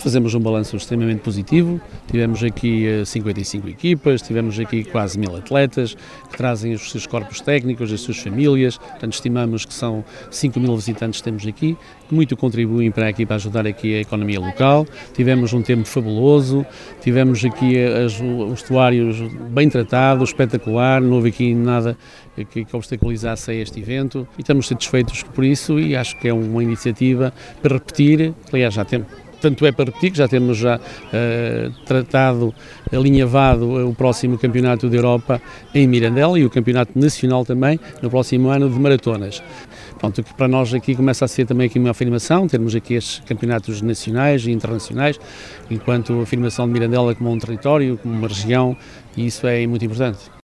fazemos um balanço extremamente positivo. Tivemos aqui 55 equipas, tivemos aqui quase 1000 atletas que trazem os seus corpos técnicos, as suas famílias. Portanto, estimamos que são 5000 visitantes que temos aqui, que muito contribuem para aqui, para ajudar aqui a economia local. Tivemos um tempo fabuloso, tivemos aqui os estuários bem tratados, espetacular, não houve aqui nada que obstaculizasse a este evento e estamos satisfeitos por isso e acho que é uma iniciativa para repetir, aliás já temos. Tanto é para repetir que já temos tratado, alinhavado o próximo Campeonato da Europa em Mirandela e o Campeonato Nacional também no próximo ano de maratonas. Pronto, que para nós aqui começa a ser também aqui uma afirmação, termos aqui estes campeonatos nacionais e internacionais, enquanto a afirmação de Mirandela como um território, como uma região, e isso é muito importante.